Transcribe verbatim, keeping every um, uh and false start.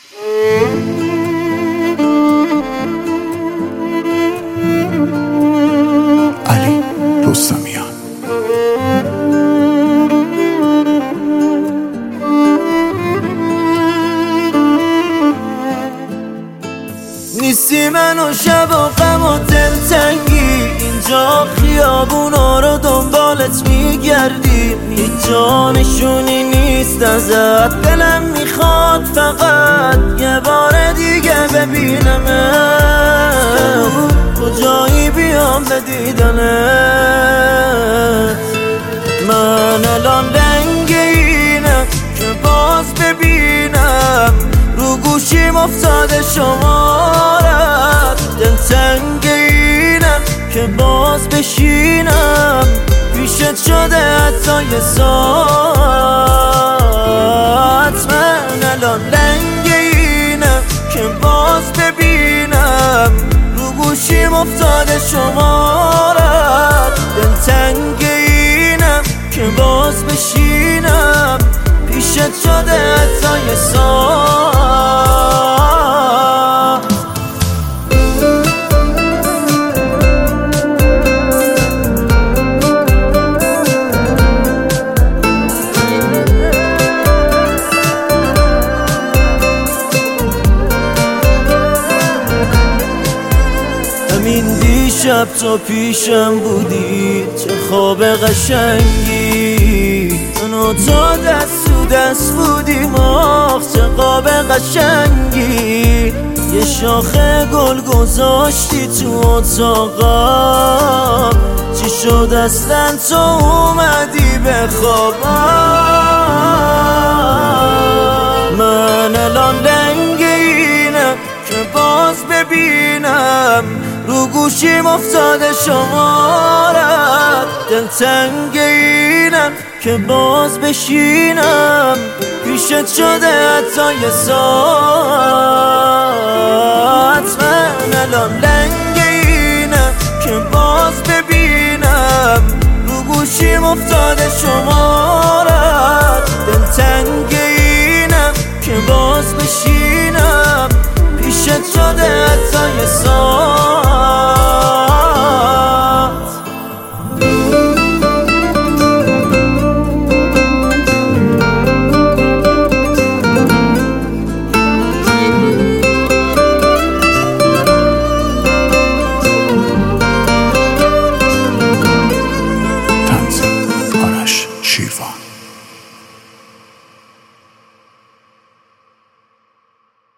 علی رستمیان. نیستی من و شب و غم و دلتنگی، اینجا خیابونا رو دنبالت میگردی، هیچ جا نشونی نیست ازت، دلم میخواد فقط یه بار دیگه ببینمت، کجایی بیام به دیدنت. من الان لنگ اینم که باز ببینم رو گوشیم افتاده شمارت، دلتنگ اینم که باز بشینم پیشت شده حتی یه ساعت. من الان لنگ اینم که باز ببینم رو گوشیم افتاده شمارت، دلتنگ اینم که باز بشینم پیشت شده حتی یه ساعت. همین دیشب تو پیشم بودی، چه خواب قشنگی، من و تو دست تو دست بودیم، آخ چه خواب قشنگی. یه شاخه گل گذاشتی تو اتاقم، چی شد اصلا تو اومدی به خوابم. من الان لنگ اینم که باز ببینم رو گوشیم افتاده شمارت، دلتنگ اینم که باز بشینم پیشت شده حتی یه ساعت. من الان لنگ اینم که باز ببینم رو گوشیم افتاده شمارت، دلتنگ